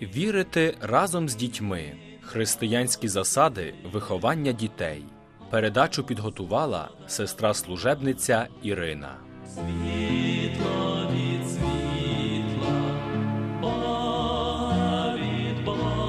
Вірити разом з дітьми. Християнські засади виховання дітей. Передачу підготувала сестра-служебниця Ірина. Світло від світла, Бога від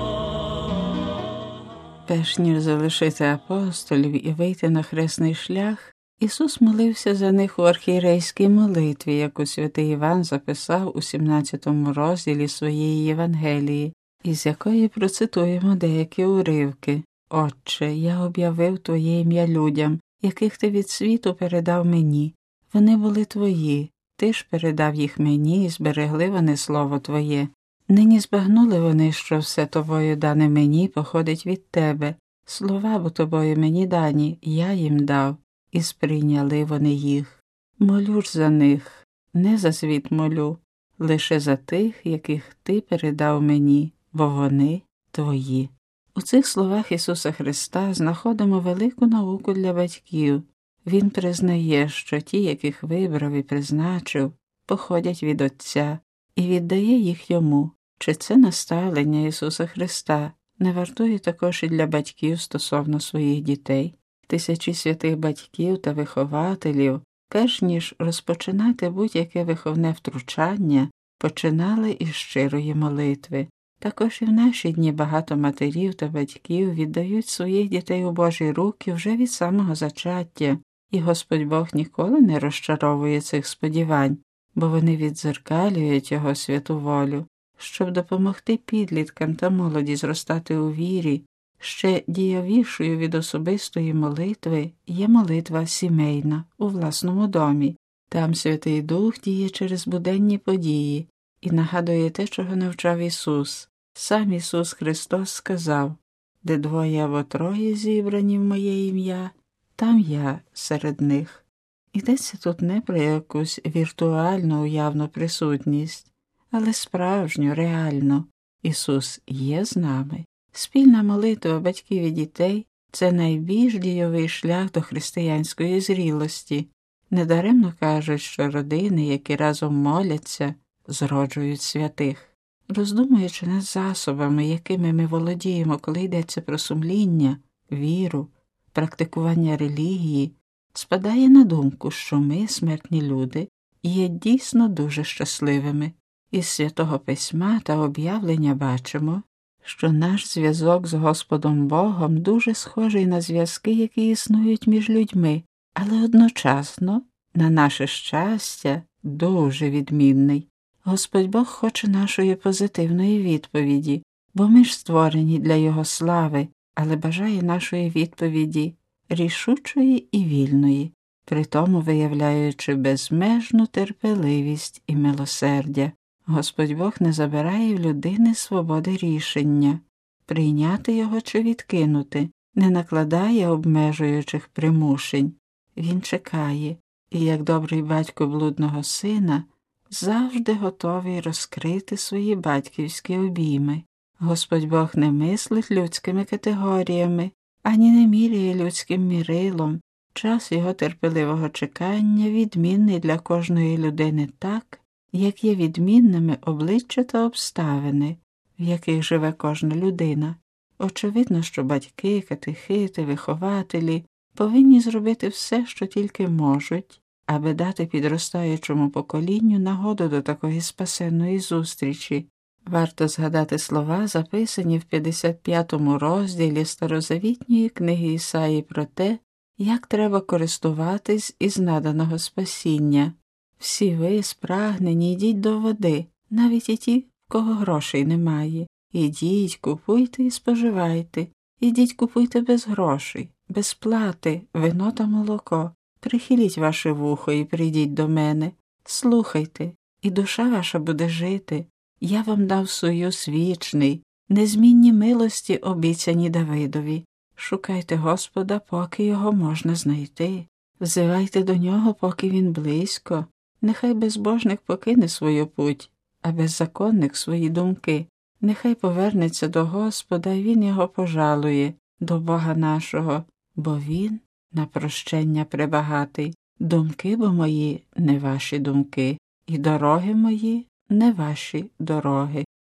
Бога. Перш ніж залишити апостолів і вийти на хресний шлях, Ісус молився за них у архієрейській молитві, яку святий Іван записав у 17 розділі своєї Євангелії, із якої процитуємо деякі уривки. «Отче, я об'явив Твоє ім'я людям, яких Ти від світу передав мені. Вони були Твої, Ти ж передав їх мені, і зберегли вони слово Твоє. Нині збагнули вони, що все Тобою дане мені походить від Тебе. Слова бо Тобою мені дані, я їм дав, і сприйняли вони їх. Молю ж за них, не за світ молю, лише за тих, яких Ти передав мені, бо вони Твої». У цих словах Ісуса Христа знаходимо велику науку для батьків. Він признає, що ті, яких вибрав і призначив, походять від Отця, і віддає їх Йому. Чи це наставлення Ісуса Христа не вартує також і для батьків стосовно своїх дітей? Тисячі святих батьків та вихователів, перш ніж розпочинати будь-яке виховне втручання, починали із щирої молитви. Також і в наші дні багато матерів та батьків віддають своїх дітей у Божі руки вже від самого зачаття, і Господь Бог ніколи не розчаровує цих сподівань, бо вони віддзеркалюють Його святу волю. Щоб допомогти підліткам та молоді зростати у вірі, ще дієвішою від особистої молитви є молитва сімейна у власному домі. Там Святий Дух діє через буденні події і нагадує те, чого навчав Ісус. Сам Ісус Христос сказав: «Де двоє або троє зібрані в моє ім'я, там я серед них». Йдеться тут не про якусь віртуальну уявну присутність, але справжню, реальну. Ісус є з нами. Спільна молитва батьків і дітей – це найбільш дійовий шлях до християнської зрілості. Недаремно кажуть, що родини, які разом моляться, зроджують святих. Роздумуючи над засобами, якими ми володіємо, коли йдеться про сумління, віру, практикування релігії, спадає на думку, що ми, смертні люди, є дійсно дуже щасливими. Із Святого Письма та об'явлення бачимо, що наш зв'язок з Господом Богом дуже схожий на зв'язки, які існують між людьми, але одночасно, на наше щастя, дуже відмінний. Господь Бог хоче нашої позитивної відповіді, бо ми ж створені для Його слави, але бажає нашої відповіді рішучої і вільної, притому виявляючи безмежну терпеливість і милосердя. Господь Бог не забирає в людини свободи рішення, прийняти його чи відкинути, не накладає обмежуючих примушень. Він чекає, і як добрий батько блудного сина, завжди готовий розкрити свої батьківські обійми. Господь Бог не мислить людськими категоріями, ані не міряє людським мірилом. Час його терпеливого чекання відмінний для кожної людини так, як є відмінними обличчя та обставини, в яких живе кожна людина. Очевидно, що батьки, катехити, вихователі повинні зробити все, що тільки можуть, аби дати підростаючому поколінню нагоду до такої спасенної зустрічі. Варто згадати слова, записані в 55-му розділі старозавітньої книги Ісаї про те, як треба користуватись із наданого спасіння. «Всі ви, спрагнені, йдіть до води, навіть і ті, в кого грошей немає. Ідіть, купуйте і споживайте. Ідіть, купуйте без грошей, без плати, вино та молоко. Прихиліть ваше вухо і прийдіть до мене. Слухайте, і душа ваша буде жити. Я вам дав союз вічний, незмінні милості обіцяні Давидові. Шукайте Господа, поки його можна знайти. Взивайте до нього, поки він близько. Нехай безбожник покине свою путь, а беззаконник свої думки. Нехай повернеться до Господа, і він його пожалує, до Бога нашого, бо він на прощення пребагатий. Думки бо мої не ваші думки, і дороги мої не ваші дороги.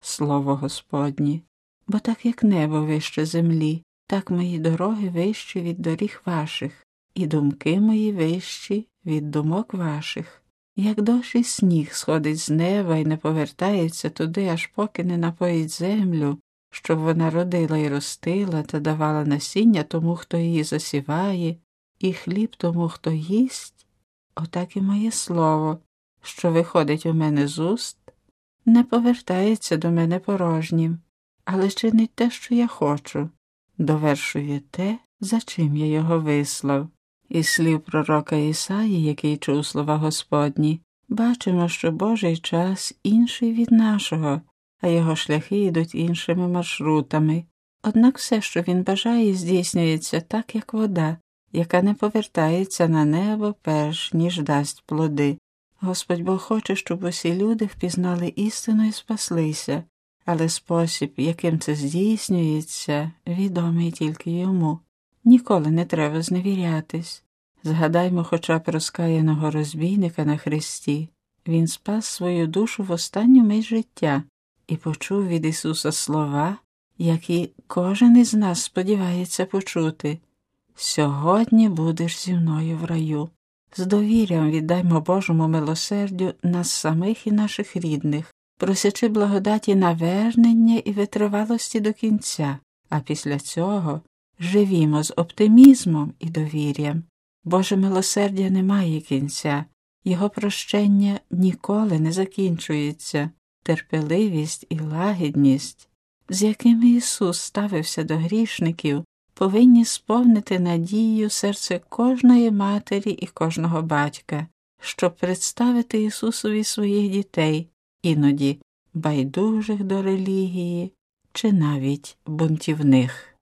слово Господнє. Бо так як небо вище землі, так мої дороги вищі від доріг ваших, і думки мої вищі від думок ваших. Як дощ і сніг сходить з неба і не повертається туди, аж поки не напоїть землю, щоб вона родила і ростила та давала насіння тому, хто її засіває, і хліб тому, хто їсть, отак і моє слово, що виходить у мене з уст, не повертається до мене порожнім, але чинить те, що я хочу, довершує те, за чим я його вислав. Із слів пророка Ісаї, який чув слова Господні, бачимо, що Божий час інший від нашого, а його шляхи йдуть іншими маршрутами. Однак все, що він бажає, здійснюється так, як вода, яка не повертається на небо перш, ніж дасть плоди. Господь Бог хоче, щоб усі люди впізнали істину і спаслися, але спосіб, яким це здійснюється, відомий тільки йому. Ніколи не треба зневірятись. Згадаймо хоча б розкаяного розбійника на хресті. Він спас свою душу в останню мить життя і почув від Ісуса слова, які кожен із нас сподівається почути. «Сьогодні будеш зі мною в раю». З довір'ям віддаймо Божому милосердю нас самих і наших рідних, просячи благодаті навернення і витривалості до кінця, а після цього живімо з оптимізмом і довір'ям. Боже милосердя не має кінця, Його прощення ніколи не закінчується. Терпеливість і лагідність, з якими Ісус ставився до грішників, повинні сповнити надією серце кожної матері і кожного батька, щоб представити Ісусові своїх дітей, іноді байдужих до релігії чи навіть бунтівних.